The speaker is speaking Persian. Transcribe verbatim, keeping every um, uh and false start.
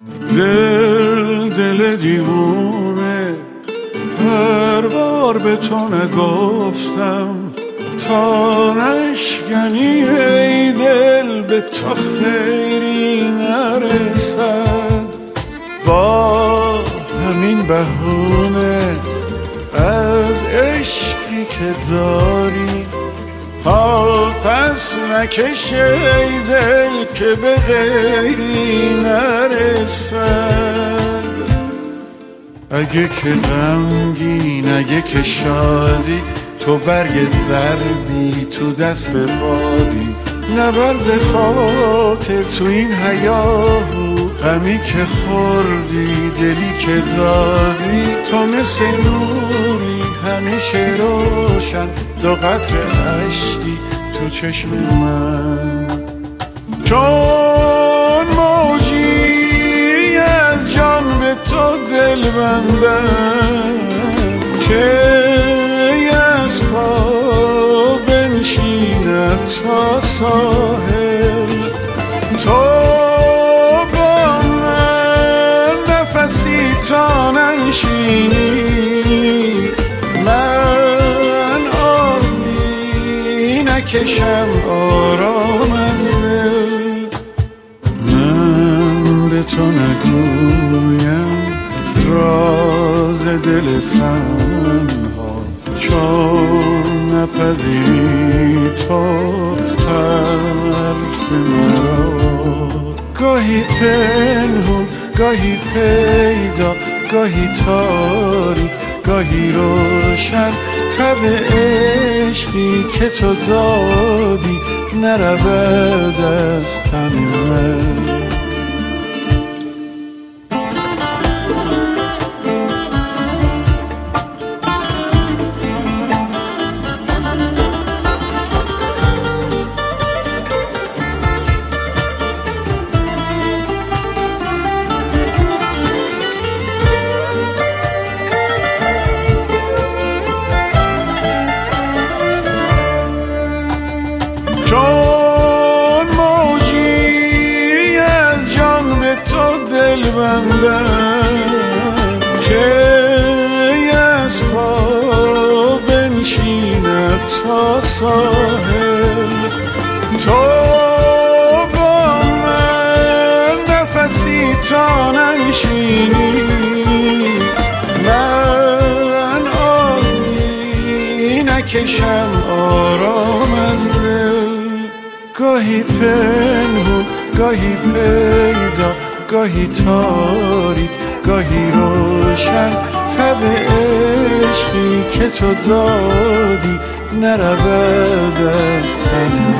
دل دل دیوونه، هر بار به تو نگفتم تا نشکنی ای دل به تو خیری نرسد. با همین بهونه از عشقی که داری پس نکش ای دل که به غیری نرسد. اگه که غمگین اگه که شادی، تو برگ زردی تو دست بادی، نبرز خاطر تو این حیاهو، غمی که خوردی دلی که دادی، تو مثل نوری همیشه روشن، دو قطره اشکی تو چشم من. چون موجی از جان به تو دل بندم، که از پا بنشیند تا ساحل، تو با من نفسی تا ننشینی، من آبی نکشم آرام از دل. من به تو نگویم راز دل تنها، چون نپذیری تو حرف مرا. گاهی پنهون گاهی پیدا، گاهی تاریک گاهی روشن، تب عشقی که تو دادی نرود از تن من. چون موجی از جان به تو دل بندم، که از پا بنشیند تا ساحل، تو با من نفسی تا ننشینی، من آبی نکشم آرام از دل. گاهی پنهون گاهی پیدا، گاهی تاریک گاهی روشن، تب عشقی که تو دادی نرود از تن